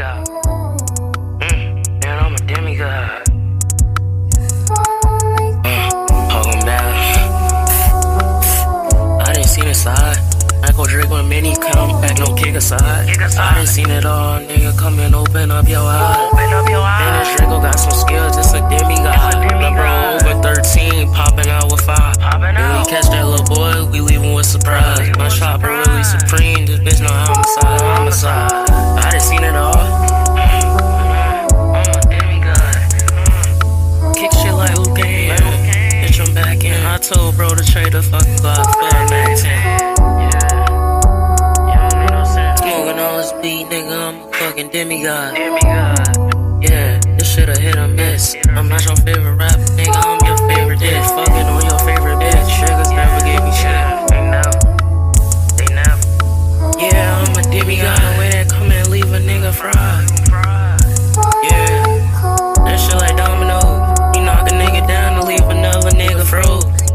demigod. Man, I'm a demigod. Hold him down. I didn't see the side. I go Drake when mini come back, no kick aside. I done seen it all, nigga. Come and open up your eyes. Man, this Draco got some skills, it's a demigod. The bro over 13, popping out with 5. When we catch that little boy, we leave him with surprise. My chopper really supreme, this bitch no homicide. I done seen it all. I'm a demigod. Kick shit like Luke Cage. Bitch, I'm back in. I told bro to trade the fucking Glock for a Mac 10. Beat, nigga, I'm a fucking demigod. Yeah, this shit a hit or miss. I'm not your favorite rapper, nigga, I'm your favorite dish. Fucking on your favorite bitch. Niggas never gave me shit. They never. Yeah, I'm a demigod. The way that come and leave a nigga fried. Yeah, that shit like domino. You knock a nigga down to leave another nigga froze.